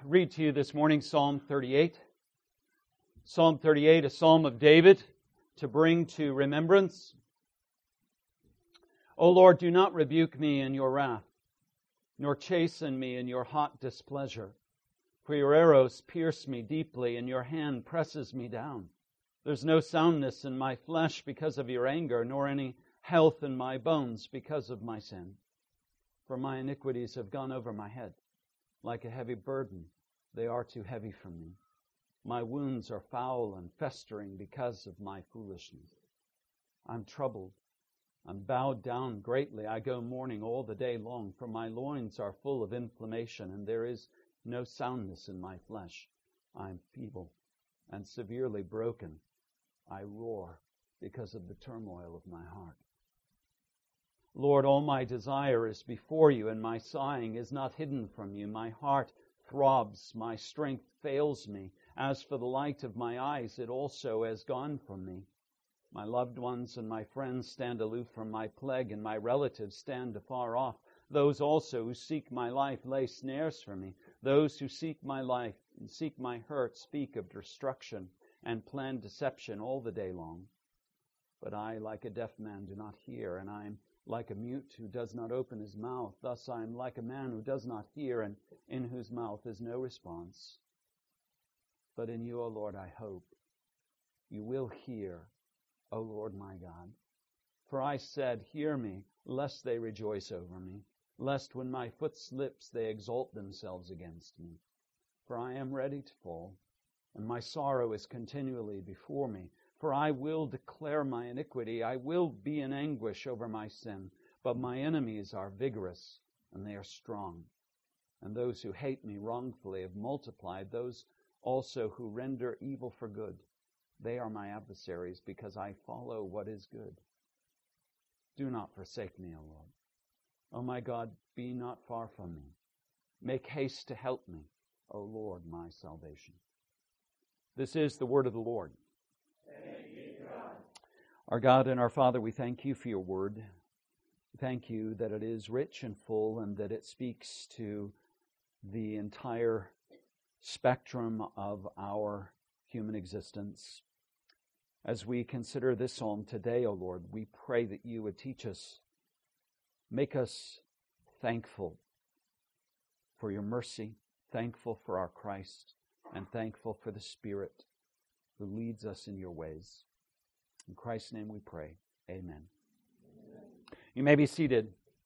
read to you this morning Psalm 38. Psalm 38, a psalm of David to bring to remembrance. O Lord, do not rebuke me in your wrath, nor chasten me in your hot displeasure. For your arrows pierce me deeply, and your hand presses me down. There's no soundness in my flesh because of your anger, nor any health in my bones because of my sin. For my iniquities have gone over my head. Like a heavy burden, they are too heavy for me. My wounds are foul and festering because of my foolishness. I'm troubled. I'm bowed down greatly. I go mourning all the day long, for my loins are full of inflammation, and there is no soundness in my flesh. I am feeble and severely broken. I roar because of the turmoil of my heart. Lord, all my desire is before you, and my sighing is not hidden from you. My heart throbs, my strength fails me. As for the light of my eyes, it also has gone from me. My loved ones and my friends stand aloof from my plague, and my relatives stand afar off. Those also who seek my life lay snares for me. Those who seek my life and seek my hurt speak of destruction and plan deception all the day long. But I, like a deaf man, do not hear, and I am like a mute who does not open his mouth. Thus I am like a man who does not hear, and in whose mouth is no response. But in you, O Lord, I hope. You will hear, O Lord my God. For I said, hear me, lest they rejoice over me, lest when my foot slips they exalt themselves against me. For I am ready to fall, and my sorrow is continually before me. For I will declare my iniquity. I will be in anguish over my sin. But my enemies are vigorous, and they are strong. And those who hate me wrongfully have multiplied, those also who render evil for good. They are my adversaries, because I follow what is good. Do not forsake me, O Lord. O my God, be not far from me. Make haste to help me, O Lord, my salvation. This is the word of the Lord. Our God and our Father, we thank you for your word. We thank you that it is rich and full, and that it speaks to the entire spectrum of our human existence. As we consider this psalm today, O Lord, we pray that you would teach us, make us thankful for your mercy, thankful for our Christ, and thankful for the Spirit who leads us in your ways. In Christ's name we pray. Amen. You may be seated.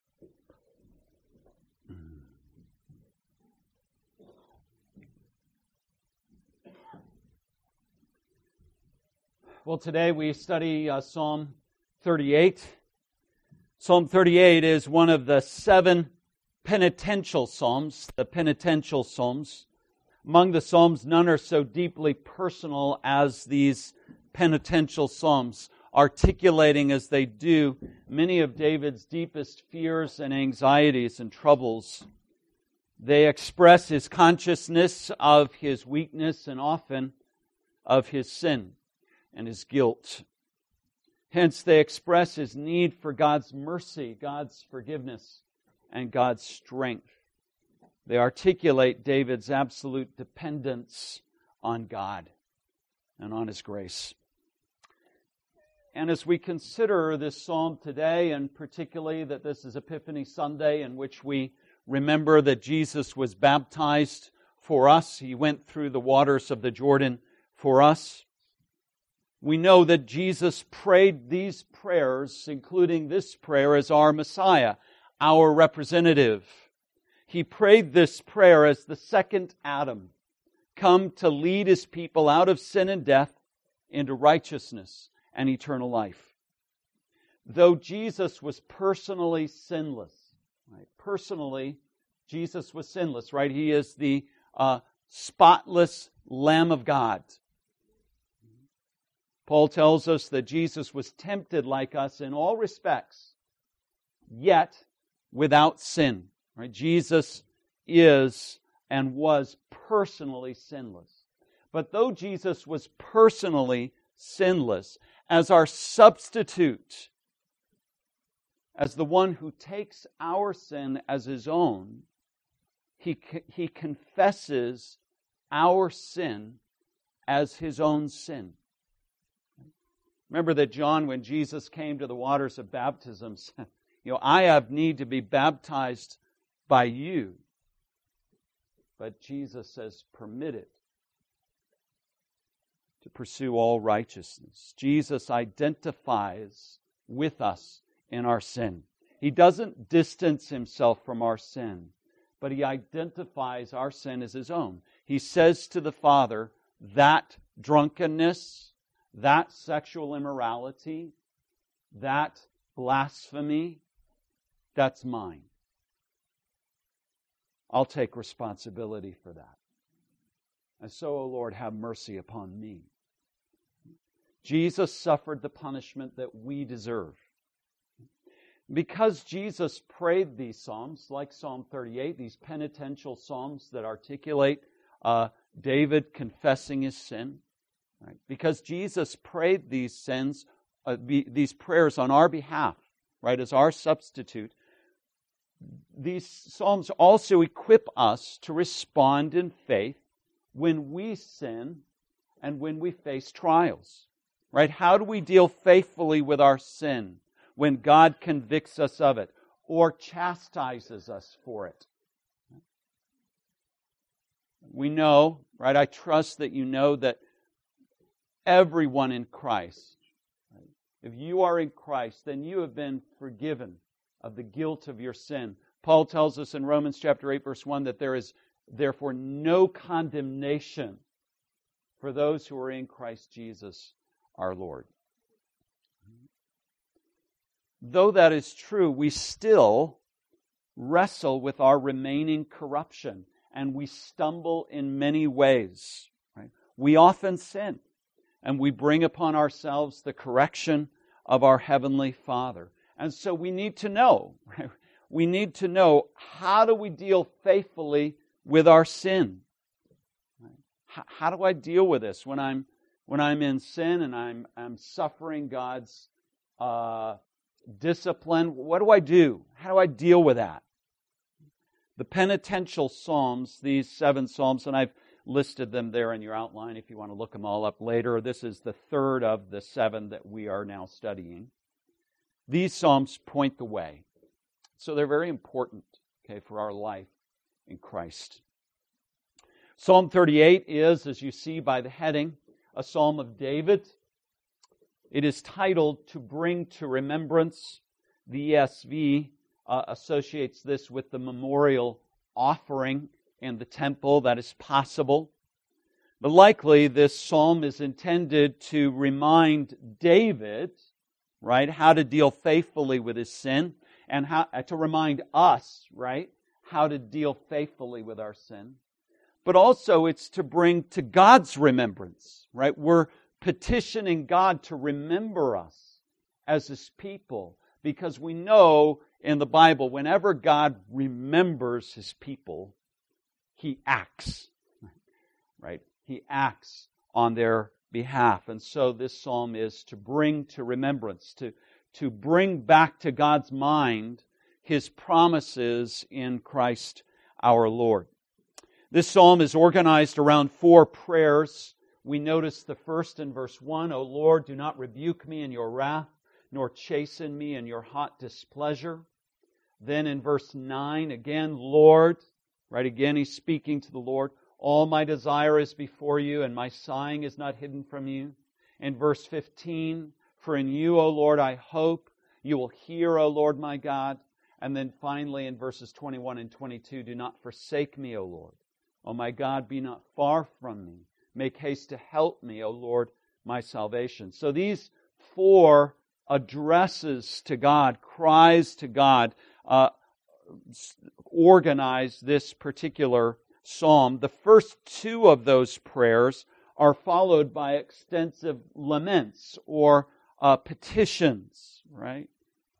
Well, today we study Psalm 38. Psalm 38 is one of the 7 penitential psalms, the penitential psalms. Among the psalms, none are so deeply personal as these penitential psalms, articulating as they do many of David's deepest fears and anxieties and troubles. They express his consciousness of his weakness and often of his sin and his guilt. Hence, they express his need for God's mercy, God's forgiveness, and God's strength. They articulate David's absolute dependence on God and on his grace. And as we consider this psalm today, and particularly that this is Epiphany Sunday, in which we remember that Jesus was baptized for us, he went through the waters of the Jordan for us. We know that Jesus prayed these prayers, including this prayer, as our Messiah, our representative. He prayed this prayer as the second Adam, come to lead his people out of sin and death into righteousness and eternal life. Though Jesus was personally sinless, right? Personally, Jesus was sinless, right? He is the spotless Lamb of God. Paul tells us that Jesus was tempted like us in all respects, yet without sin. Right? Jesus is and was personally sinless. But though Jesus was personally sinless, as our substitute, as the one who takes our sin as his own, he confesses our sin as his own sin. Remember that John, when Jesus came to the waters of baptism, said, I have need to be baptized by you. But Jesus says, permit it to pursue all righteousness. Jesus identifies with us in our sin. He doesn't distance himself from our sin, but he identifies our sin as his own. He says to the Father, that drunkenness, that sexual immorality, that blasphemy, that's mine. I'll take responsibility for that. And so, O Lord, have mercy upon me. Jesus suffered the punishment that we deserve. Because Jesus prayed these psalms, like Psalm 38, these penitential psalms that articulate David confessing his sin, right? Because Jesus prayed these prayers on our behalf, right, as our substitute, these psalms also equip us to respond in faith when we sin and when we face trials, right? How do we deal faithfully with our sin when God convicts us of it or chastises us for it? We know, right? I trust that you know that everyone in Christ, right? If you are in Christ, then you have been forgiven of the guilt of your sin. Paul tells us in Romans chapter 8, verse 1, that there is therefore no condemnation for those who are in Christ Jesus our Lord. Though that is true, we still wrestle with our remaining corruption, and we stumble in many ways. Right? We often sin, and we bring upon ourselves the correction of our Heavenly Father. And so we need to know, right? We need to know, how do we deal faithfully with our sin? Right? How do I deal with this when I'm in sin and I'm suffering God's discipline? What do I do? How do I deal with that? The penitential psalms, these 7 psalms, and I've listed them there in your outline if you want to look them all up later. This is the third of the 7 that we are now studying. These psalms point the way. So they're very important, okay, for our life in Christ. Psalm 38 is, as you see by the heading, a psalm of David. It is titled, "To Bring to Remembrance." The ESV associates this with the memorial offering in the temple. That is possible. But likely this psalm is intended to remind David, right, how to deal faithfully with his sin, and how to remind us, right, how to deal faithfully with our sin. But also it's to bring to God's remembrance, right? We're petitioning God to remember us as His people, because we know in the Bible, whenever God remembers His people, He acts, right? He acts on their behalf. And so this psalm is to bring to remembrance, to bring back to God's mind His promises in Christ our Lord. This psalm is organized around 4 prayers. We notice the first in verse 1, "O Lord, do not rebuke me in your wrath, nor chasten me in your hot displeasure." Then in verse 9, again, "Lord," right, again he's speaking to the Lord, "all my desire is before you, and my sighing is not hidden from you." In verse 15, "For in you, O Lord, I hope. You will hear, O Lord my God." And then finally in verses 21 and 22, "Do not forsake me, O Lord. O my God, be not far from me. Make haste to help me, O Lord, my salvation." So these 4 addresses to God, cries to God, organize this particular psalm. The first 2 of those prayers are followed by extensive laments or petitions, right?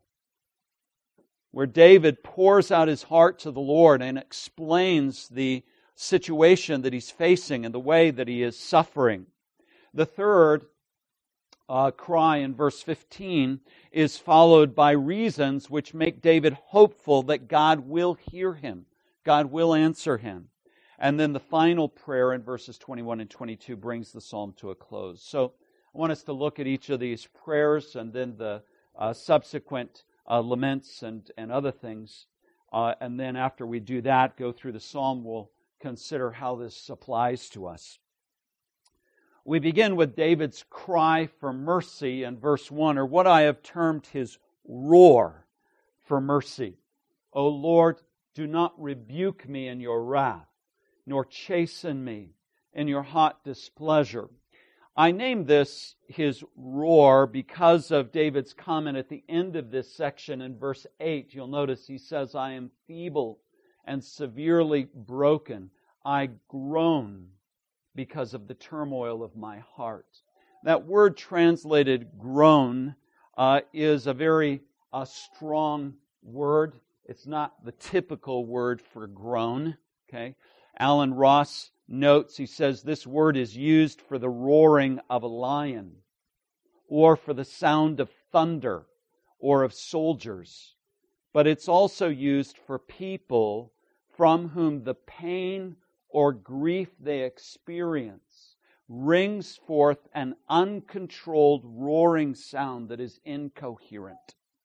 Where David pours out his heart to the Lord and explains the situation that he's facing and the way that he is suffering. The third cry in verse 15 is followed by reasons which make David hopeful that God will hear him. God will answer him. And then the final prayer in verses 21 and 22 brings the psalm to a close. So I want us to look at each of these prayers and then the subsequent laments and other things. And then after we do that, go through the psalm, we'll consider how this applies to us. We begin with David's cry for mercy in verse 1, or what I have termed his roar for mercy. O Lord, do not rebuke me in your wrath, nor chasten me in your hot displeasure. I name this his roar because of David's comment at the end of this section in verse 8. You'll notice he says, I am feeble and severely broken. I groan because of the turmoil of my heart. That word translated groan is a very strong word. It's not the typical word for groan. Okay, Alan Ross notes, he says, this word is used for the roaring of a lion, or for the sound of thunder, or of soldiers. But it's also used for people from whom the pain or grief they experience rings forth an uncontrolled roaring sound that is incoherent.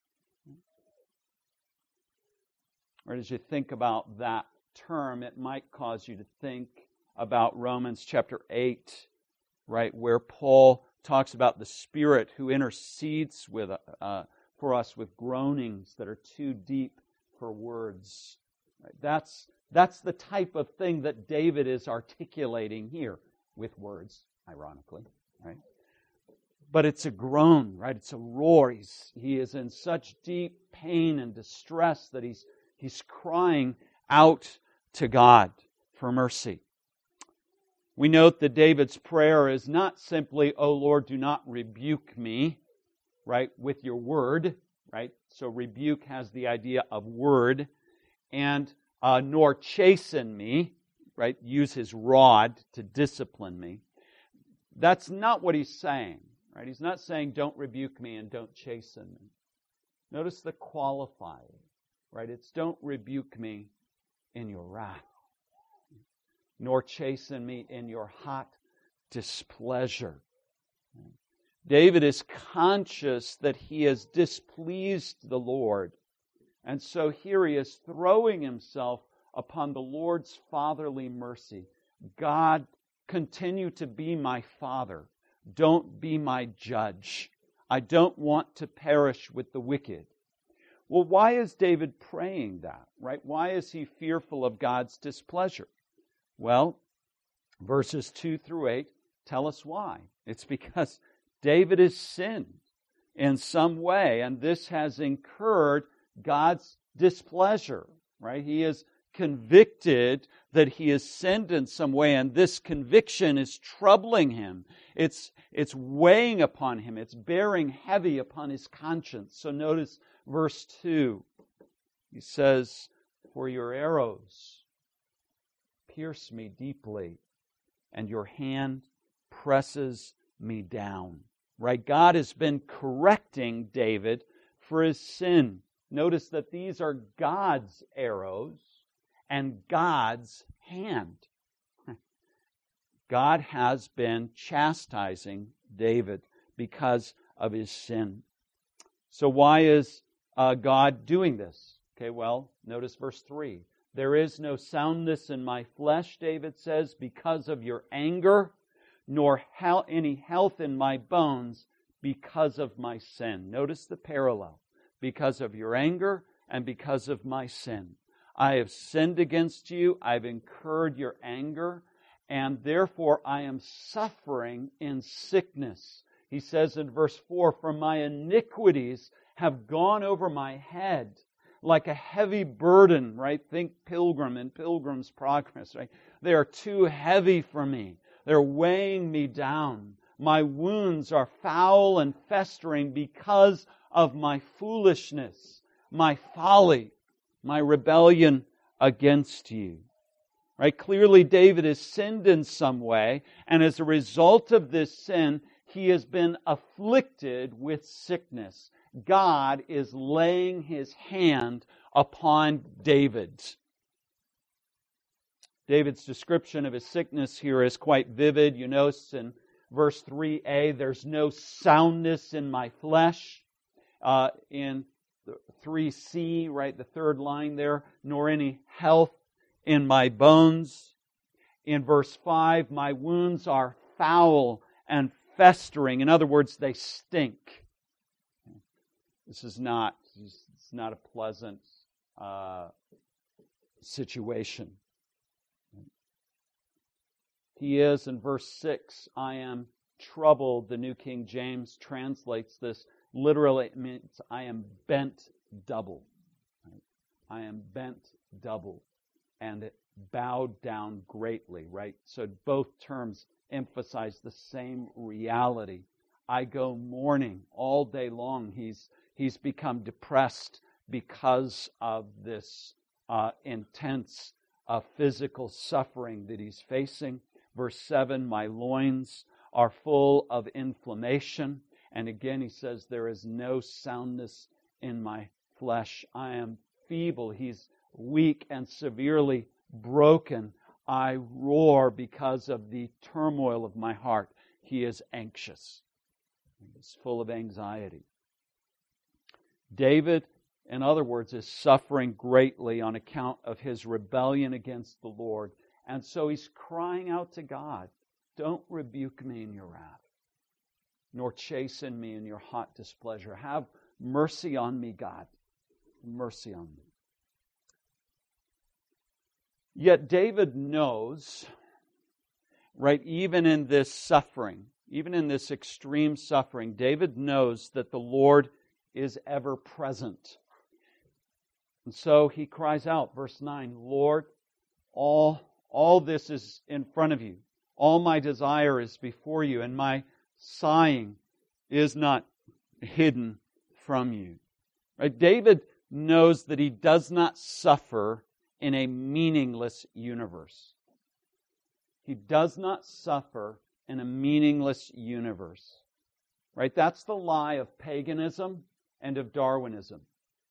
Or as you think about that term, it might cause you to think about Romans chapter 8, right, where Paul talks about the Spirit who intercedes for us with groanings that are too deep for words. Right? That's the type of thing that David is articulating here with words, ironically, right? But it's a groan, right? It's a roar. He is in such deep pain and distress that he's crying out to God for mercy. We note that David's prayer is not simply, "O Lord, do not rebuke me," right, with your word, right? So rebuke has the idea of word, and nor chasten me, right? Use his rod to discipline me. That's not what he's saying, right? He's not saying don't rebuke me and don't chasten me. Notice the qualifier, right? It's don't rebuke me in your wrath, nor chasten me in your hot displeasure. David is conscious that he has displeased the Lord. And so here he is throwing himself upon the Lord's fatherly mercy. God, continue to be my father. Don't be my judge. I don't want to perish with the wicked. Well, why is David praying that, right? Why is he fearful of God's displeasure? Well, verses 2 through 8 tell us why. It's because David has sinned in some way, and this has incurred God's displeasure, right? He is convicted that he has sinned in some way, and this conviction is troubling him. It's weighing upon him. It's bearing heavy upon his conscience. So notice verse 2. He says, "For your arrows pierce me deeply, and your hand presses me down." Right? God has been correcting David for his sin. Notice that these are God's arrows and God's hand. God has been chastising David because of his sin. So why is God doing this? Okay, well, notice verse 3. "There is no soundness in my flesh," David says, "because of your anger, nor any health in my bones because of my sin." Notice the parallel. Because of your anger and because of my sin. I have sinned against you. I've incurred your anger. And therefore I am suffering in sickness. He says in verse 4, "For my iniquities have gone over my head like a heavy burden," right? Think Pilgrim and Pilgrim's Progress, right? "They are too heavy for me. They're weighing me down. My wounds are foul and festering because of my foolishness, my folly, my rebellion against you." Right? Clearly, David has sinned in some way, and as a result of this sin, he has been afflicted with sickness. God is laying his hand upon David. David's description of his sickness here is quite vivid. You notice in verse 3a, there's no soundness in my flesh. In 3c, right, the third line there, nor any health in my bones. In verse 5, my wounds are foul and festering. In other words, they stink. It's not a pleasant situation. He is, in verse 6, I am troubled. The New King James translates this. Literally, it means I am bent double. Right? I am bent double. And it bowed down greatly, right? So both terms emphasize the same reality. I go mourning all day long. He's become depressed because of this intense physical suffering that he's facing. Verse 7, my loins are full of inflammation. And again, he says, there is no soundness in my flesh. I am feeble. He's weak and severely broken. I roar because of the turmoil of my heart. He is anxious. He's full of anxiety. David, in other words, is suffering greatly on account of his rebellion against the Lord. And so he's crying out to God, don't rebuke me in your wrath, nor chasten me in your hot displeasure. Have mercy on me, God. Mercy on me. Yet David knows, right, even in this suffering, even in this extreme suffering, David knows that the Lord is ever present. And so he cries out, verse 9, Lord, all this is in front of you. All my desire is before you, and my sighing is not hidden from you. Right? David knows that he does not suffer in a meaningless universe. He does not suffer in a meaningless universe. Right? That's the lie of paganism and of Darwinism.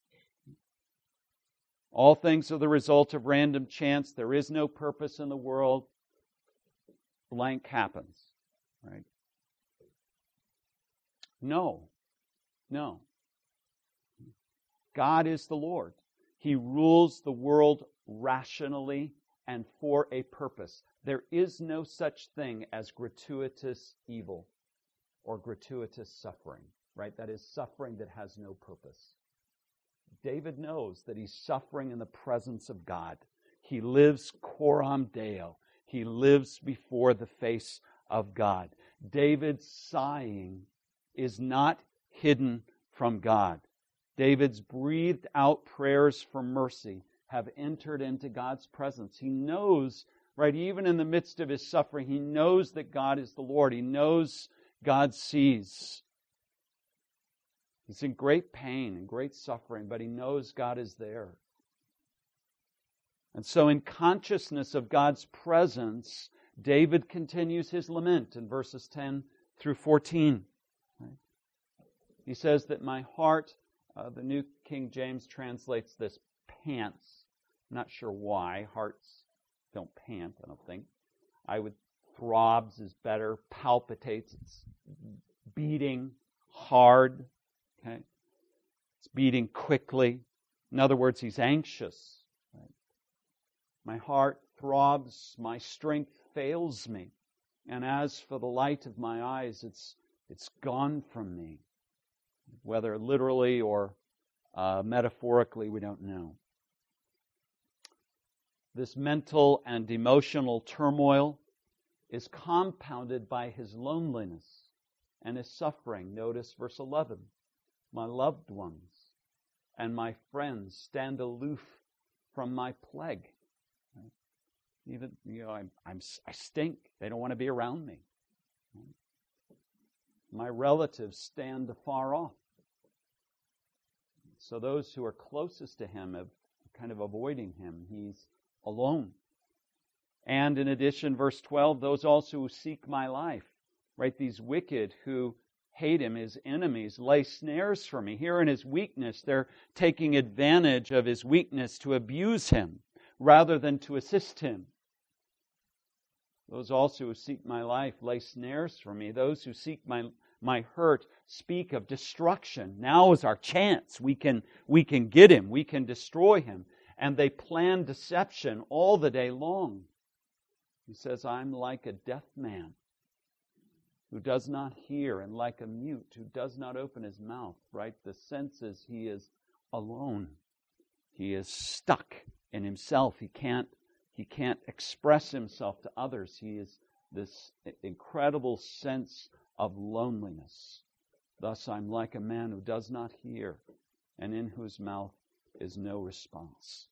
All things are the result of random chance. There is no purpose in the world. Blank happens. Right? No. God is the Lord. He rules the world rationally and for a purpose. There is no such thing as gratuitous evil or gratuitous suffering. Right? That is suffering that has no purpose. David knows that he's suffering in the presence of God. He lives coram Deo. He lives before the face of God. David's sighing is not hidden from God. David's breathed out prayers for mercy have entered into God's presence. He knows, right, even in the midst of his suffering, he knows that God is the Lord. He knows God sees. He's in great pain and great suffering, but he knows God is there. And so in consciousness of God's presence, David continues his lament in verses 10 through 14. Right? He says that my heart, the New King James translates this pants. I'm not sure why. Hearts don't pant, I don't think. Throbs is better. Palpitates. It's beating hard. Okay? It's beating quickly. In other words, he's anxious. Right? My heart throbs, my strength fails me. And as for the light of my eyes, it's gone from me. Whether literally or metaphorically, we don't know. This mental and emotional turmoil is compounded by his loneliness and his suffering. Notice verse 11. My loved ones and my friends stand aloof from my plague. Right? Even, I stink. They don't want to be around me. Right? My relatives stand afar off. So those who are closest to him are kind of avoiding him. He's alone. And in addition, verse 12, those also who seek my life, right? These wicked who hate him, his enemies, lay snares for me. Here in his weakness, they're taking advantage of his weakness to abuse him rather than to assist him. Those also who seek my life lay snares for me. Those who seek my hurt speak of destruction. Now is our chance. We can get him. We can destroy him. And they plan deception all the day long. He says, I'm like a deaf man who does not hear, and like a mute who does not open his mouth, right? The sense is he is alone. He is stuck in himself. He can't express himself to others. He is this incredible sense of loneliness. Thus I'm like a man who does not hear, and in whose mouth is no response.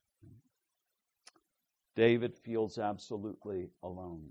David feels absolutely alone.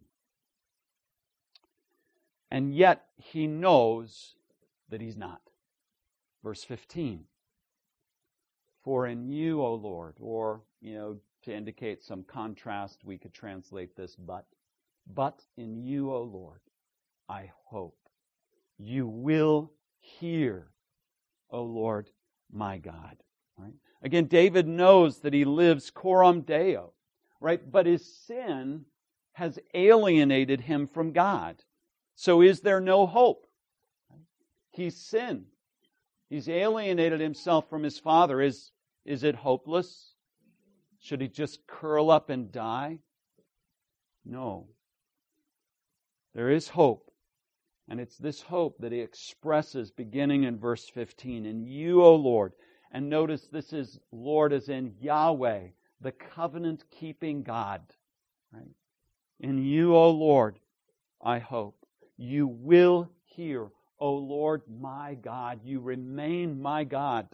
And yet he knows that he's not. Verse 15. For in you, O Lord, or, to indicate some contrast, we could translate this, but in you, O Lord, I hope. You will hear, O Lord, my God. Right? Again, David knows that he lives coram Deo, right? But his sin has alienated him from God. So is there no hope? He's sinned. He's alienated himself from his Father. Is it hopeless? Should he just curl up and die? No. There is hope. And it's this hope that he expresses beginning in verse 15. In you, O Lord. And notice this is Lord as in Yahweh, the covenant-keeping God. Right? In you, O Lord, I hope. You will hear, O Lord my God. You remain my God.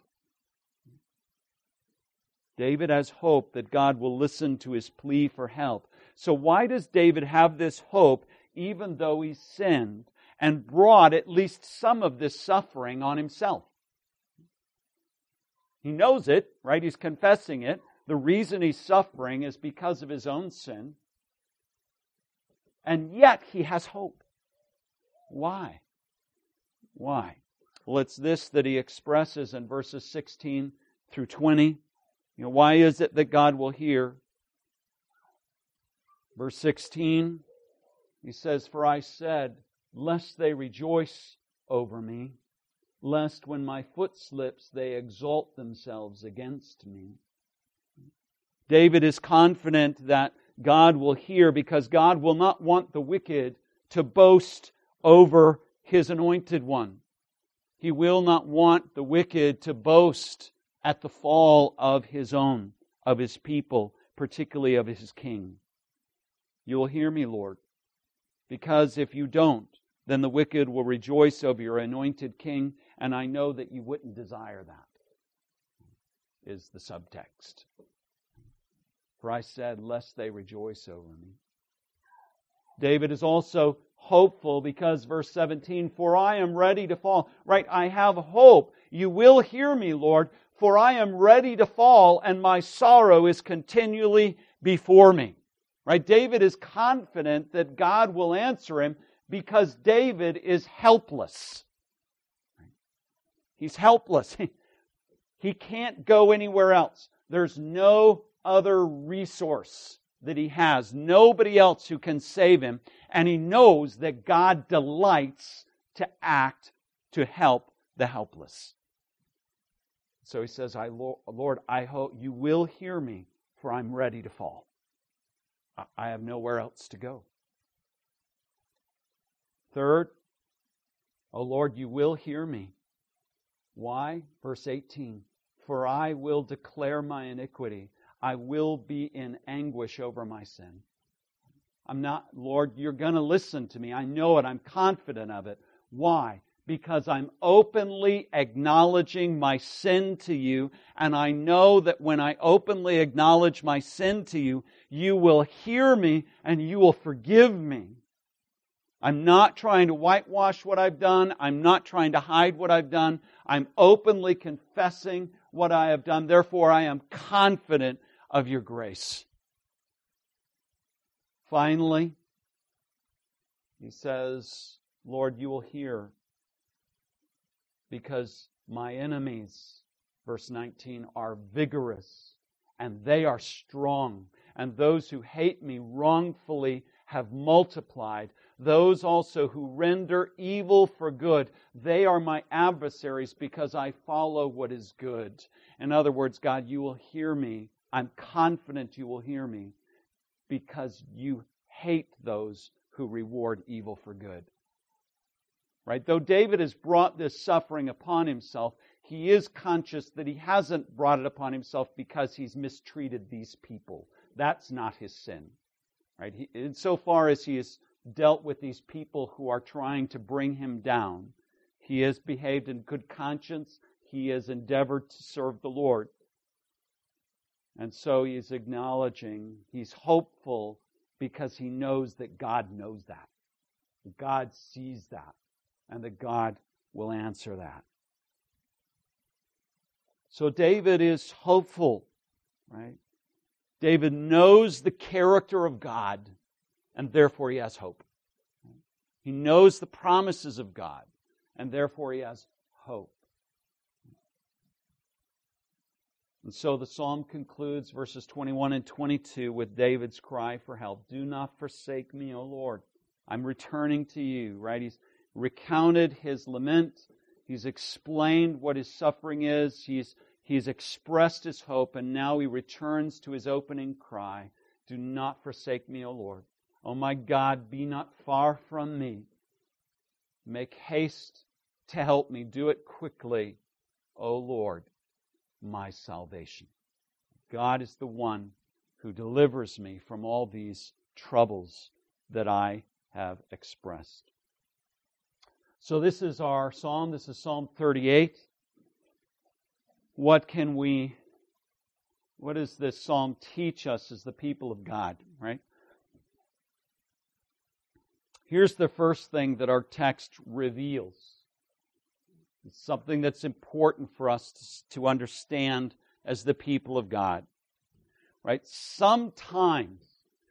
David has hope that God will listen to his plea for help. So why does David have this hope even though he sinned and brought at least some of this suffering on himself? He knows it, right? He's confessing it. The reason he's suffering is because of his own sin. And yet he has hope. Why? Why? Well, it's this that he expresses in verses 16 through 20. Why is it that God will hear? Verse 16, he says, For I said, lest they rejoice over me, lest when my foot slips they exalt themselves against me. David is confident that God will hear because God will not want the wicked to boast over His anointed one. He will not want the wicked to boast at the fall of His own, of His people, particularly of His king. You will hear me, Lord, because if you don't, then the wicked will rejoice over your anointed king, and I know that you wouldn't desire that, is the subtext. For I said, lest they rejoice over me. David is also hopeful because verse 17, for I am ready to fall. Right, I have hope. You will hear me, Lord, for I am ready to fall, and my sorrow is continually before me. Right, David is confident that God will answer him because David is helpless. He's helpless. He can't go anywhere else. There's no other resource that he has. Nobody else who can save him. And he knows that God delights to act to help the helpless. So he says, Lord, I hope you will hear me, for I'm ready to fall. I have nowhere else to go. Third, O Lord, you will hear me. Why? Verse 18, for I will declare my iniquity. I will be in anguish over my sin. Lord, you're going to listen to me. I know it. I'm confident of it. Why? Because I'm openly acknowledging my sin to you, and I know that when I openly acknowledge my sin to you, you will hear me and you will forgive me. I'm not trying to whitewash what I've done. I'm not trying to hide what I've done. I'm openly confessing what I have done. Therefore, I am confident of your grace. Finally, he says, Lord, you will hear because my enemies, verse 19, are vigorous and they are strong. And those who hate me wrongfully have multiplied. Those also who render evil for good, they are my adversaries because I follow what is good. In other words, God, you will hear me. I'm confident you will hear me because you hate those who reward evil for good. Right? Though David has brought this suffering upon himself, he is conscious that he hasn't brought it upon himself because he's mistreated these people. That's not his sin. Right? Insofar as he has dealt with these people who are trying to bring him down, he has behaved in good conscience. He has endeavored to serve the Lord. And so he is acknowledging, he's hopeful because he knows that God knows that. God sees that. And that God will answer that. So David is hopeful, right? David knows the character of God, and therefore he has hope. He knows the promises of God, and therefore he has hope. And so the psalm concludes verses 21 and 22 with David's cry for help. Do not forsake me, O Lord. I'm returning to you, right? He's recounted his lament. He's explained what his suffering is. He's expressed his hope, and now he returns to his opening cry. Do not forsake me, O Lord. O my God, be not far from me. Make haste to help me. Do it quickly, O Lord, my salvation. God is the one who delivers me from all these troubles that I have expressed. So this is our psalm. This is Psalm 38. What does this psalm teach us as the people of God, right? Here's the first thing that our text reveals. It's something that's important for us to understand as the people of God, right? Sometimes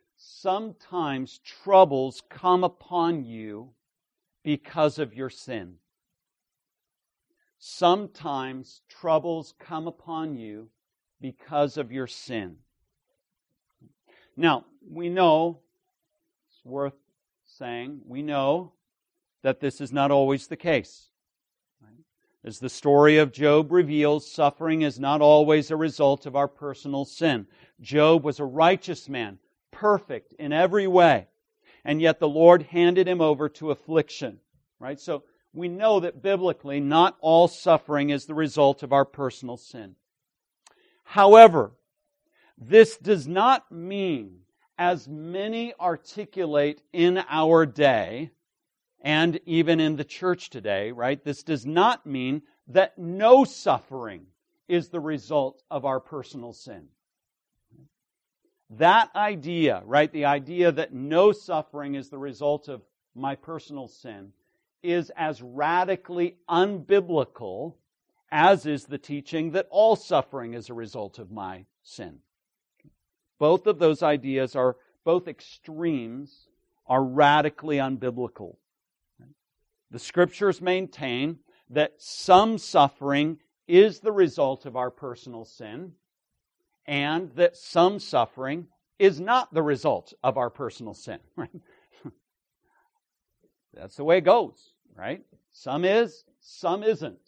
troubles come upon you because of your sin. Sometimes troubles come upon you because of your sin. Now, we know, it's worth saying, we know that this is not always the case. Right? As the story of Job reveals, suffering is not always a result of our personal sin. Job was a righteous man, perfect in every way. And yet the Lord handed him over to affliction. Right? So we know that biblically not all suffering is the result of our personal sin. However, this does not mean, as many articulate in our day, and even in the church today, right? This does not mean that no suffering is the result of our personal sin. That idea, right, the idea that no suffering is the result of my personal sin, is as radically unbiblical as is the teaching that all suffering is a result of my sin. Both of those ideas are, both extremes, are radically unbiblical. The Scriptures maintain that some suffering is the result of our personal sin, and that some suffering is not the result of our personal sin. Right? That's the way it goes, right? Some is, some isn't.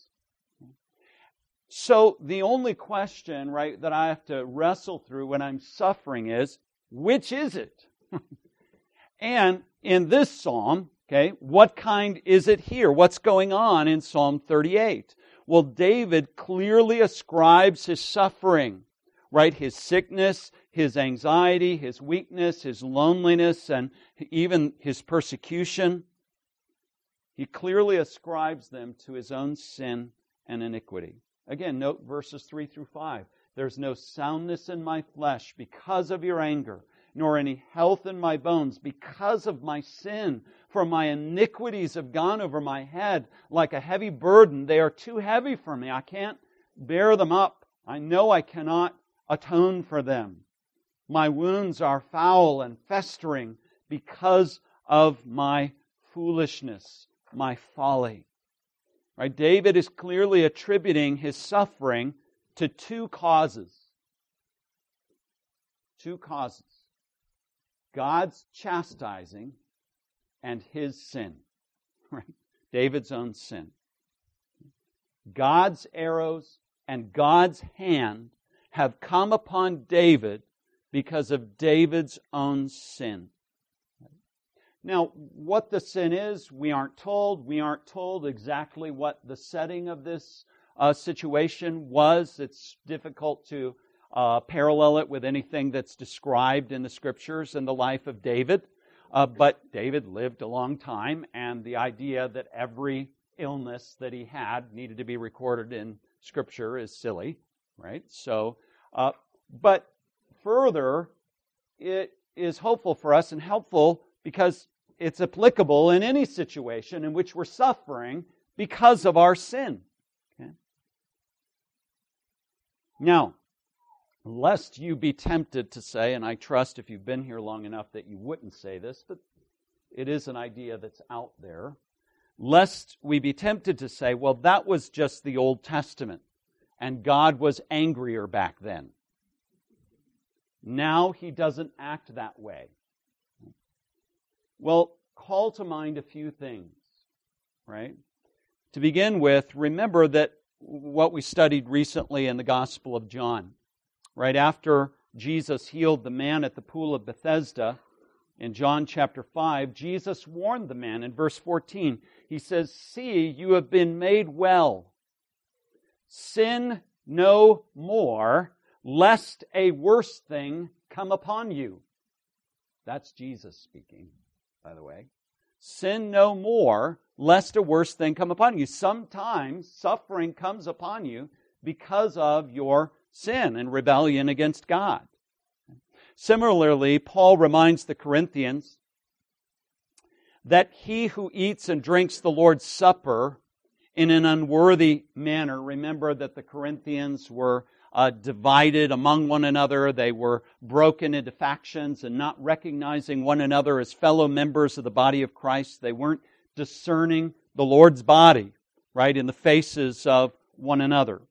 So the only question, right, that I have to wrestle through when I'm suffering is, which is it? And in this psalm, okay, what kind is it here? What's going on in Psalm 38? Well, David clearly ascribes his suffering, right? His sickness, his anxiety, his weakness, his loneliness, and even his persecution. He clearly ascribes them to his own sin and iniquity. Again, note verses 3 through 5. There's no soundness in my flesh because of your anger, nor any health in my bones because of my sin. For my iniquities have gone over my head like a heavy burden. They are too heavy for me. I can't bear them up. I know I cannot atone for them. My wounds are foul and festering because of my foolishness, my folly. Right? David is clearly attributing his suffering to two causes. Two causes. God's chastising and his sin. Right? David's own sin. God's arrows and God's hand have come upon David because of David's own sin. Now, what the sin is, we aren't told. We aren't told exactly what the setting of this situation was. It's difficult to parallel it with anything that's described in the Scriptures in the life of David. But David lived a long time, and the idea that every illness that he had needed to be recorded in Scripture is silly, right? So, but further, it is hopeful for us and helpful because it's applicable in any situation in which we're suffering because of our sin. Okay? Now, lest you be tempted to say, and I trust if you've been here long enough that you wouldn't say this, but it is an idea that's out there, lest we be tempted to say, well, that was just the Old Testament, and God was angrier back then. Now he doesn't act that way. Well, call to mind a few things, right? To begin with, remember that what we studied recently in the Gospel of John, right after Jesus healed the man at the pool of Bethesda, in John chapter 5, Jesus warned the man in verse 14. He says, "See, you have been made well. Sin no more, lest a worse thing come upon you." That's Jesus speaking, by the way. Sin no more, lest a worse thing come upon you. Sometimes suffering comes upon you because of your sin and rebellion against God. Similarly, Paul reminds the Corinthians that he who eats and drinks the Lord's Supper in an unworthy manner, remember that the Corinthians were divided among one another. They were broken into factions and not recognizing one another as fellow members of the body of Christ. They weren't discerning the Lord's body, right, in the faces of one another.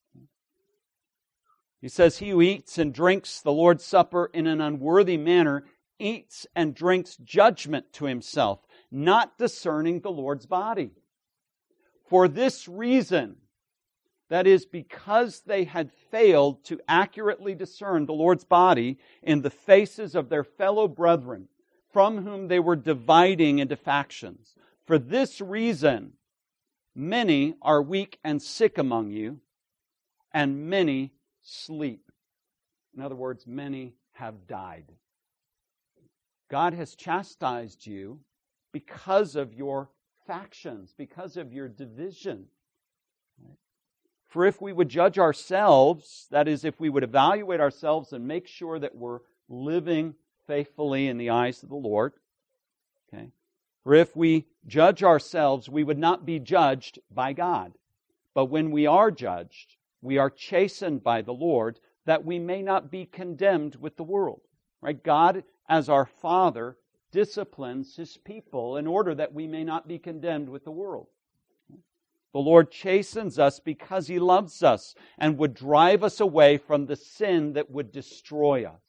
He says, he who eats and drinks the Lord's Supper in an unworthy manner eats and drinks judgment to himself, not discerning the Lord's body. For this reason, that is, because they had failed to accurately discern the Lord's body in the faces of their fellow brethren, from whom they were dividing into factions. For this reason, many are weak and sick among you, and many sleep. In other words, many have died. God has chastised you because of your factions, because of your division. For if we would judge ourselves, that is, if we would evaluate ourselves and make sure that we're living faithfully in the eyes of the Lord, okay? For if we judge ourselves, we would not be judged by God. But when we are judged, we are chastened by the Lord, that we may not be condemned with the world. Right? God, as our Father, disciplines His people in order that we may not be condemned with the world. The Lord chastens us because He loves us and would drive us away from the sin that would destroy us.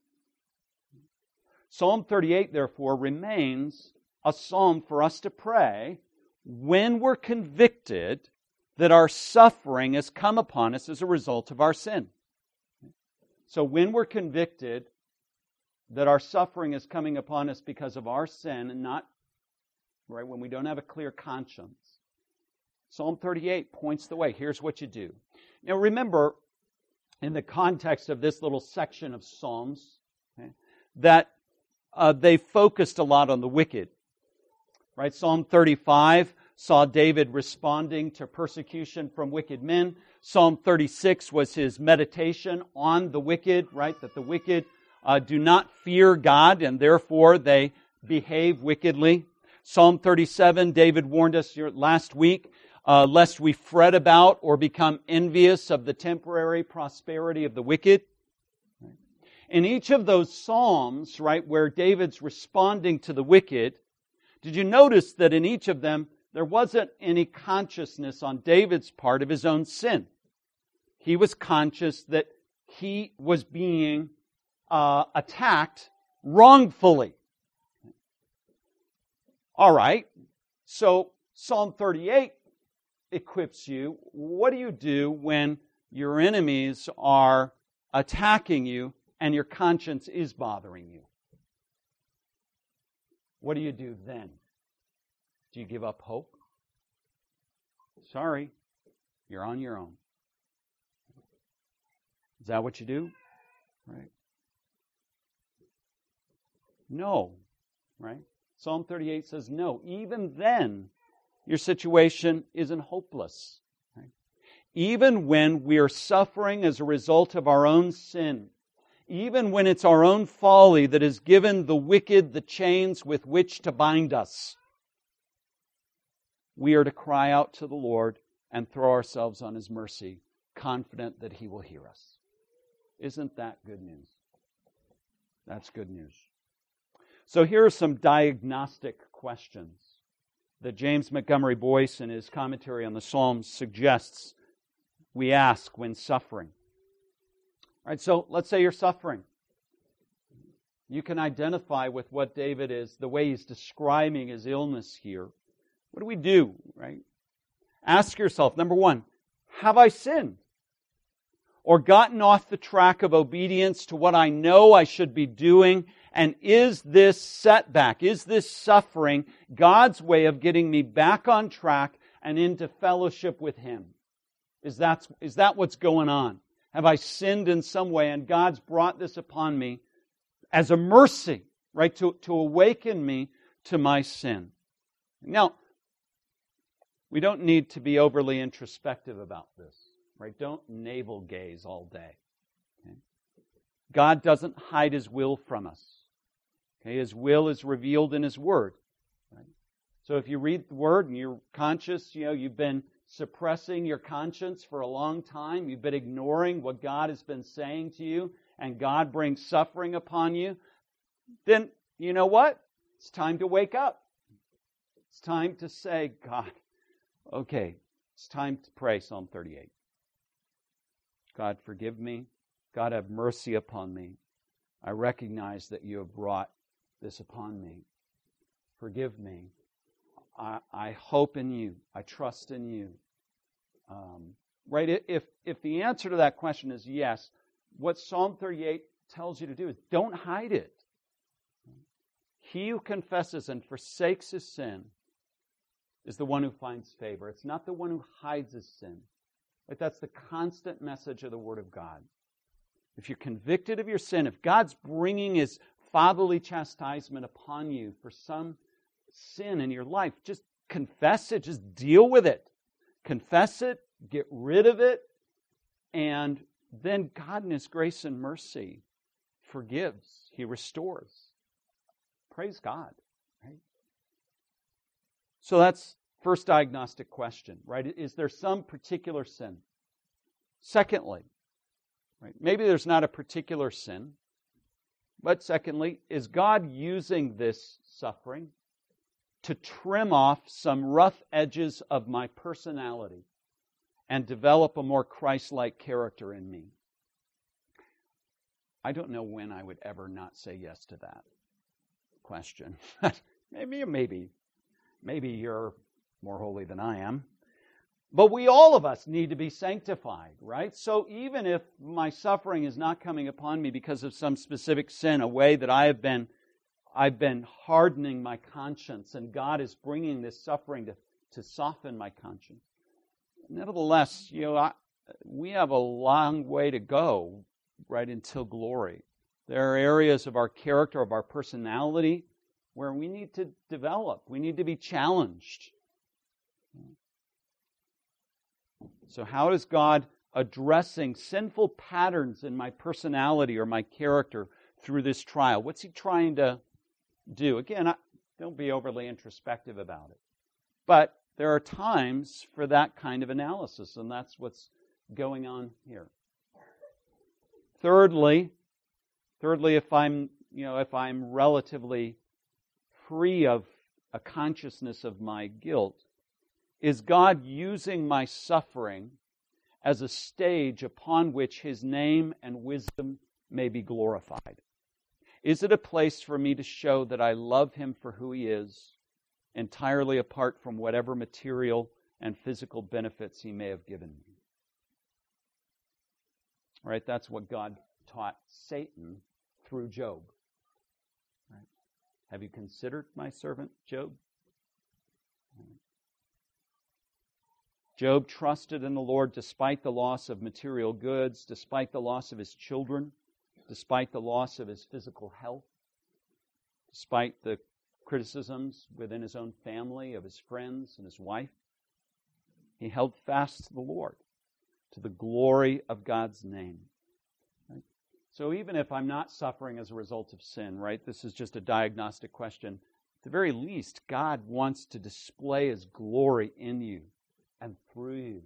Psalm 38, therefore, remains a psalm for us to pray when we're convicted that our suffering has come upon us as a result of our sin. So when we're convicted that our suffering is coming upon us because of our sin and not, right, when we don't have a clear conscience, Psalm 38 points the way. Here's what you do. Now remember, in the context of this little section of Psalms, okay, that they focused a lot on the wicked. Right? Psalm 35 saw David responding to persecution from wicked men. Psalm 36 was his meditation on the wicked, right? That the wicked do not fear God and therefore they behave wickedly. Psalm 37, David warned us last week, lest we fret about or become envious of the temporary prosperity of the wicked. In each of those Psalms, right, where David's responding to the wicked, did you notice that in each of them, there wasn't any consciousness on David's part of his own sin? He was conscious that he was being attacked wrongfully. All right, so Psalm 38 equips you. What do you do when your enemies are attacking you and your conscience is bothering you? What do you do then? Do you give up hope? Sorry, you're on your own. Is that what you do? Right? No. Right? Psalm 38 says no. Even then, your situation isn't hopeless. Right? Even when we are suffering as a result of our own sin, even when it's our own folly that has given the wicked the chains with which to bind us, we are to cry out to the Lord and throw ourselves on His mercy, confident that He will hear us. Isn't that good news? That's good news. So here are some diagnostic questions that James Montgomery Boyce, in his commentary on the Psalms, suggests we ask when suffering. All right, so let's say you're suffering. You can identify with what David is, the way he's describing his illness here. What do we do, right? Ask yourself, number one, have I sinned? Or gotten off the track of obedience to what I know I should be doing? And is this setback, is this suffering God's way of getting me back on track and into fellowship with Him? Is that what's going on? Have I sinned in some way and God's brought this upon me as a mercy, right, to awaken me to my sin? Now, we don't need to be overly introspective about this, right? Don't navel gaze all day. Okay? God doesn't hide His will from us. Okay? His will is revealed in His Word. Right? So if you read the Word and you're conscious, you've been suppressing your conscience for a long time, you've been ignoring what God has been saying to you, and God brings suffering upon you, then you know what? It's time to wake up. It's time to say, God, okay, it's time to pray Psalm 38. God, forgive me. God, have mercy upon me. I recognize that you have brought this upon me. Forgive me. I hope in you. I trust in you. Right? If the answer to that question is yes, what Psalm 38 tells you to do is don't hide it. He who confesses and forsakes his sin is the one who finds favor. It's not the one who hides his sin. Right? That's the constant message of the Word of God. If you're convicted of your sin, if God's bringing His fatherly chastisement upon you for some sin in your life, just confess it, just deal with it. Confess it, get rid of it, and then God in His grace and mercy forgives. He restores. Praise God. Right? So that's first diagnostic question, right? Is there some particular sin? Secondly, right, maybe there's not a particular sin, but secondly, is God using this suffering to trim off some rough edges of my personality and develop a more Christ-like character in me? I don't know when I would ever not say yes to that question. Maybe you're more holy than I am. But all of us need to be sanctified, right? So even if my suffering is not coming upon me because of some specific sin, a way that I've been hardening my conscience, and God is bringing this suffering to soften my conscience. Nevertheless, we have a long way to go, right, until glory. There are areas of our character, of our personality, where we need to develop. We need to be challenged. So how is God addressing sinful patterns in my personality or my character through this trial? What's He trying to do? Again, don't be overly introspective about it. But there are times for that kind of analysis, and that's what's going on here. Thirdly, if I'm relatively free of a consciousness of my guilt, is God using my suffering as a stage upon which His name and wisdom may be glorified? Is it a place for me to show that I love Him for who He is, entirely apart from whatever material and physical benefits He may have given me? All right, that's what God taught Satan through Job. Right? Have you considered my servant Job? Job trusted in the Lord despite the loss of material goods, despite the loss of his children, despite the loss of his physical health, despite the criticisms within his own family, of his friends and his wife. He held fast to the Lord, to the glory of God's name. Right? So even if I'm not suffering as a result of sin, right, this is just a diagnostic question, at the very least, God wants to display His glory in you and through you.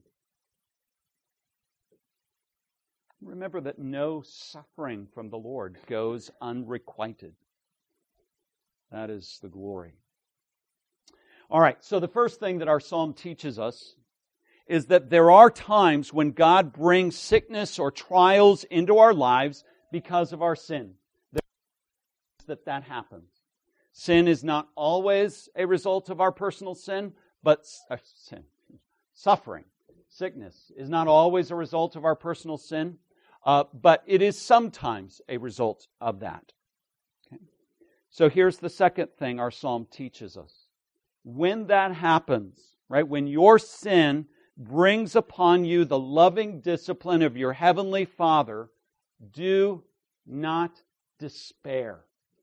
Remember that no suffering from the Lord goes unrequited. That is the glory. All right, so the first thing that our psalm teaches us is that there are times when God brings sickness or trials into our lives because of our sin. That happens. Sin is not always a result of our personal sin, but suffering, sickness is not always a result of our personal sin, but it is sometimes a result of that. Okay? So here's the second thing our psalm teaches us. When that happens, right, when your sin brings upon you the loving discipline of your heavenly Father, do not despair.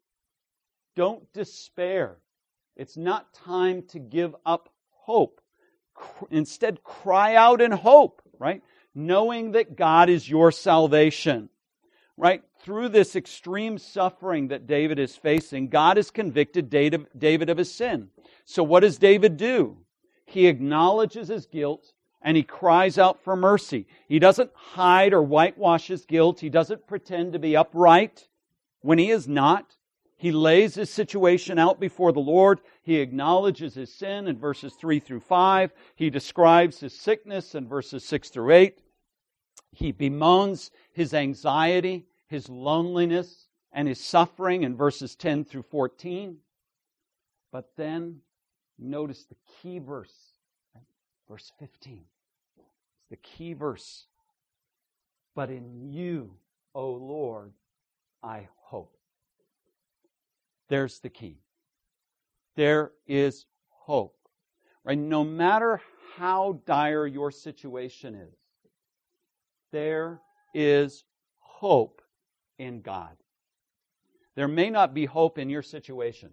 Don't despair. It's not time to give up hope. Instead, cry out in hope, right? Knowing that God is your salvation, right? Through this extreme suffering that David is facing, God has convicted David of his sin. So what does David do? He acknowledges his guilt and he cries out for mercy. He doesn't hide or whitewash his guilt. He doesn't pretend to be upright when he is not. He lays his situation out before the Lord. He acknowledges his sin in verses 3 through 5. He describes his sickness in verses 6 through 8. He bemoans his anxiety, his loneliness, and his suffering in verses 10 through 14. But then, notice the key verse, right? Verse 15. It's the key verse. But in you, O Lord, I hope. There's the key. There is hope. Right? No matter how dire your situation is, there is hope in God. There may not be hope in your situation.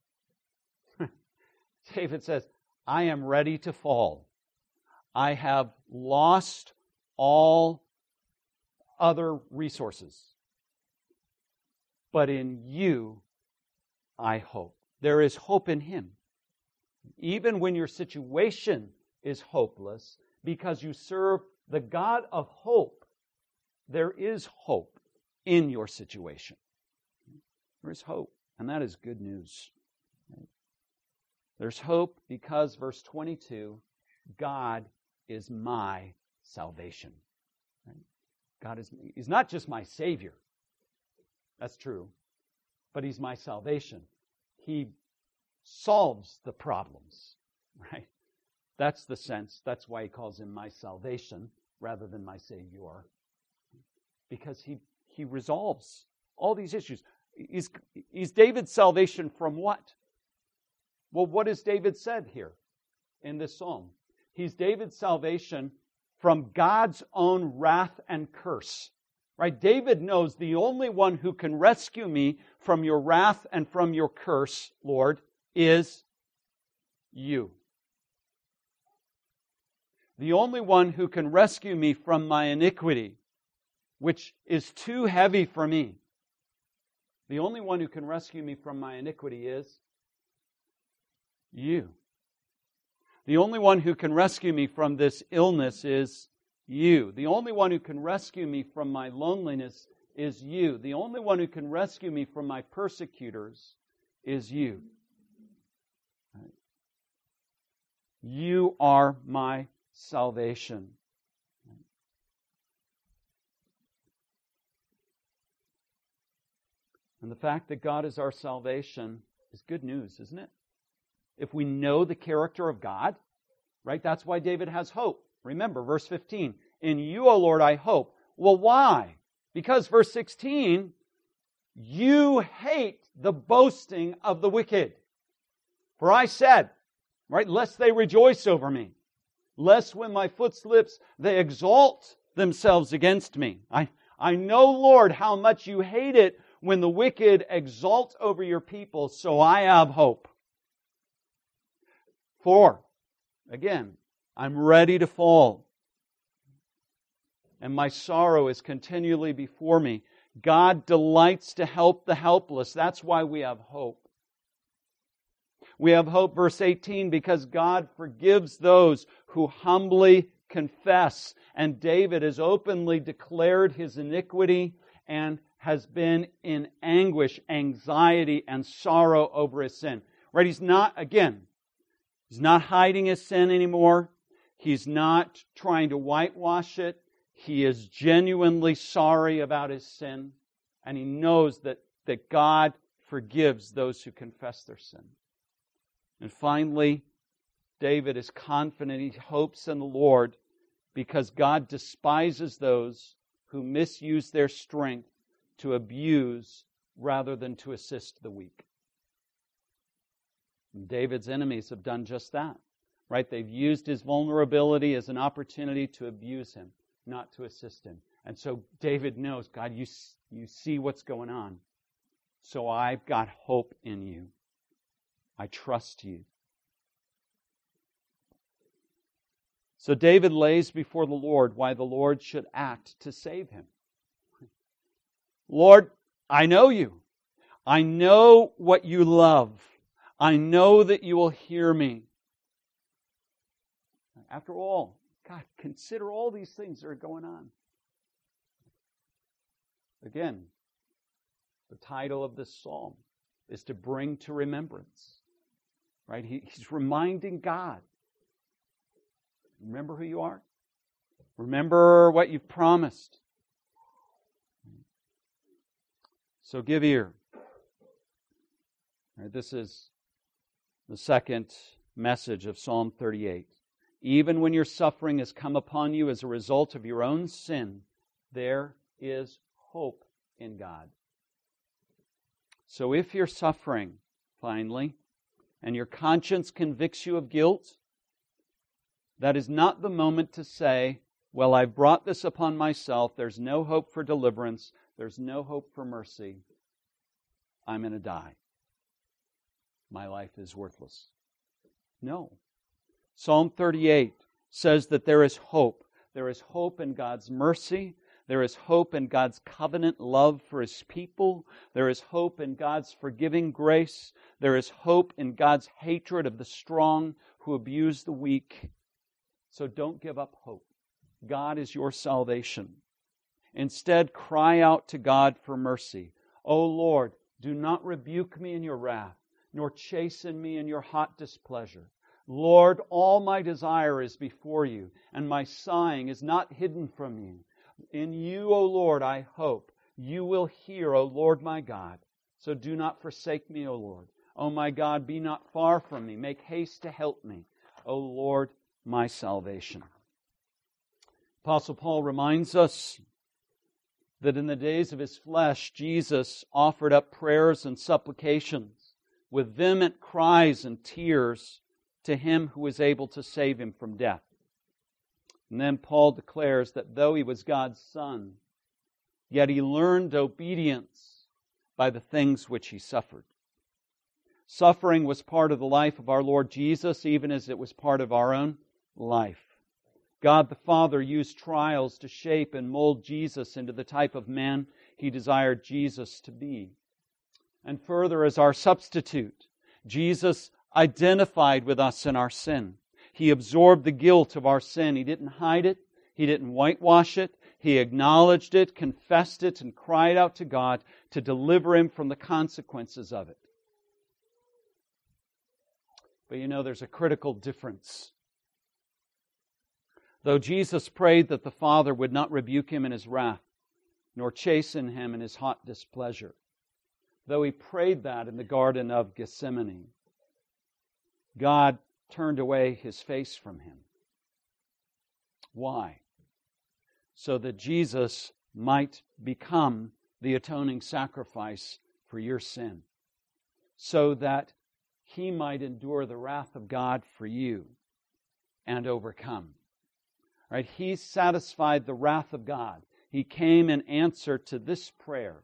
David says, I am ready to fall. I have lost all other resources. But in you, I hope. There is hope in Him. Even when your situation is hopeless, because you serve the God of hope, there is hope in your situation. There is hope, and that is good news. There's hope because, verse 22, God is my salvation. He's not just my Savior. That's true. But He's my salvation. He solves the problems, right? That's the sense. That's why He calls Him my salvation rather than my Savior. Because He resolves all these issues. Is David's salvation from what? Well, what has David said here in this psalm? He's David's salvation from God's own wrath and curse. Right? David knows the only one who can rescue me from your wrath and from your curse, Lord, is you. The only one who can rescue me from my iniquity, which is too heavy for me. The only one who can rescue me from my iniquity is you. The only one who can rescue me from this illness is you. The only one who can rescue me from my loneliness is you. The only one who can rescue me from my persecutors is you. Right? You are my salvation. And the fact that God is our salvation is good news, isn't it? If we know the character of God, right? That's why David has hope. Remember, verse 15, in you, O Lord, I hope. Well, why? Because, verse 16, you hate the boasting of the wicked. For I said, right, lest they rejoice over me, lest when my foot slips, they exalt themselves against me. I know, Lord, how much you hate it when the wicked exalt over your people, so I have hope. 4, again, I'm ready to fall, and my sorrow is continually before me. God delights to help the helpless. That's why we have hope. We have hope, verse 18, because God forgives those who humbly confess. And David has openly declared his iniquity and has been in anguish, anxiety, and sorrow over his sin. Right? He's not hiding his sin anymore. He's not trying to whitewash it. He is genuinely sorry about his sin. And he knows that God forgives those who confess their sin. And finally, David is confident. He hopes in the Lord because God despises those who misuse their strength to abuse rather than to assist the weak. And David's enemies have done just that. Right? They've used his vulnerability as an opportunity to abuse him, not to assist him. And so David knows, God, you see what's going on. So I've got hope in you. I trust you. So David lays before the Lord why the Lord should act to save him. Lord, I know you. I know what you love. I know that you will hear me. After all, God, consider all these things that are going on. Again, the title of this psalm is to bring to remembrance. Right? He's reminding God. Remember who you are. Remember what you've promised. So give ear. Right, this is the second message of Psalm 38. Even when your suffering has come upon you as a result of your own sin, there is hope in God. So if you're suffering, finally, and your conscience convicts you of guilt, that is not the moment to say, well, I've brought this upon myself. There's no hope for deliverance. There's no hope for mercy. I'm going to die. My life is worthless. No. Psalm 38 says that there is hope. There is hope in God's mercy. There is hope in God's covenant love for His people. There is hope in God's forgiving grace. There is hope in God's hatred of the strong who abuse the weak. So don't give up hope. God is your salvation. Instead, cry out to God for mercy. O Lord, do not rebuke me in your wrath, nor chasten me in your hot displeasure. Lord, all my desire is before you, and my sighing is not hidden from you. In you, O Lord, I hope. You will hear, O Lord my God. So do not forsake me, O Lord. O my God, be not far from me. Make haste to help me, O Lord, my salvation. Apostle Paul reminds us that in the days of His flesh, Jesus offered up prayers and supplications with vehement cries and tears to Him who is able to save him from death. And then Paul declares that though He was God's Son, yet He learned obedience by the things which He suffered. Suffering was part of the life of our Lord Jesus, even as it was part of our own life. God the Father used trials to shape and mold Jesus into the type of man He desired Jesus to be. And further, as our substitute, Jesus identified with us in our sin. He absorbed the guilt of our sin. He didn't hide it. He didn't whitewash it. He acknowledged it, confessed it, and cried out to God to deliver him from the consequences of it. But there's a critical difference. Though Jesus prayed that the Father would not rebuke him in His wrath, nor chasten him in His hot displeasure, though he prayed that in the Garden of Gethsemane, God turned away his face from him. Why? So that Jesus might become the atoning sacrifice for your sin, so that he might endure the wrath of God for you and overcome. Right? He satisfied the wrath of God. He came in answer to this prayer,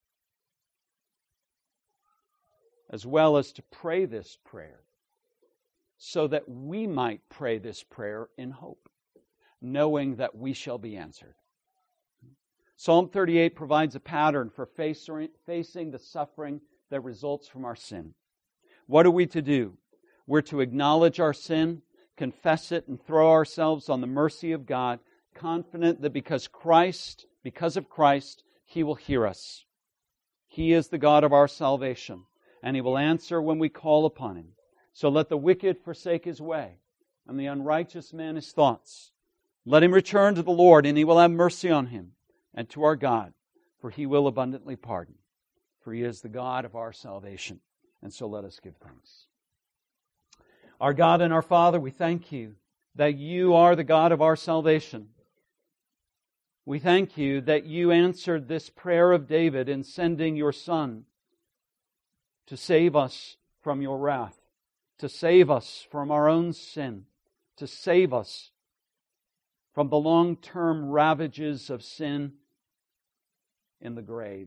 as well as to pray this prayer, so that we might pray this prayer in hope, knowing that we shall be answered. Psalm 38 provides a pattern for facing the suffering that results from our sin. What are we to do? We're to acknowledge our sin, confess it, and throw ourselves on the mercy of God, confident that because of Christ, He will hear us. He is the God of our salvation, and He will answer when we call upon Him. So let the wicked forsake his way, and the unrighteous man his thoughts. Let him return to the Lord, and He will have mercy on him, and to our God, for He will abundantly pardon. For He is the God of our salvation. And so let us give thanks. Our God and our Father, we thank You that You are the God of our salvation. We thank You that You answered this prayer of David in sending Your Son to save us from Your wrath, to save us from our own sin, to save us from the long-term ravages of sin in the grave.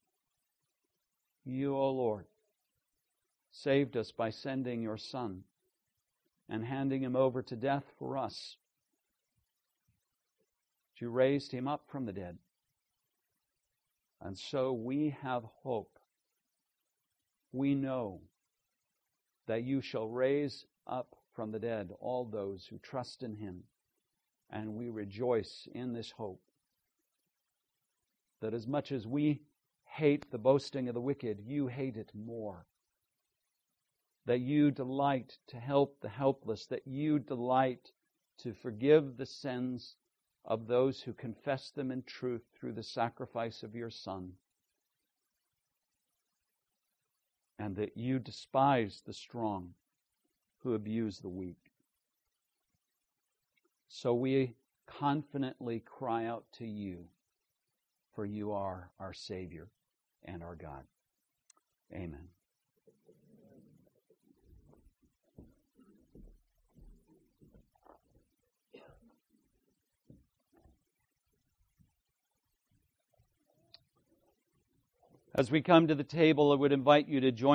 You, O Lord, saved us by sending Your Son and handing Him over to death for us. You raised Him up from the dead. And so we have hope. We know that You shall raise up from the dead all those who trust in Him. And we rejoice in this hope that as much as we hate the boasting of the wicked, You hate it more. That You delight to help the helpless, that You delight to forgive the sins of those who confess them in truth through the sacrifice of Your Son. And that You despise the strong who abuse the weak. So we confidently cry out to You, for You are our Savior and our God. Amen. As we come to the table, I would invite you to join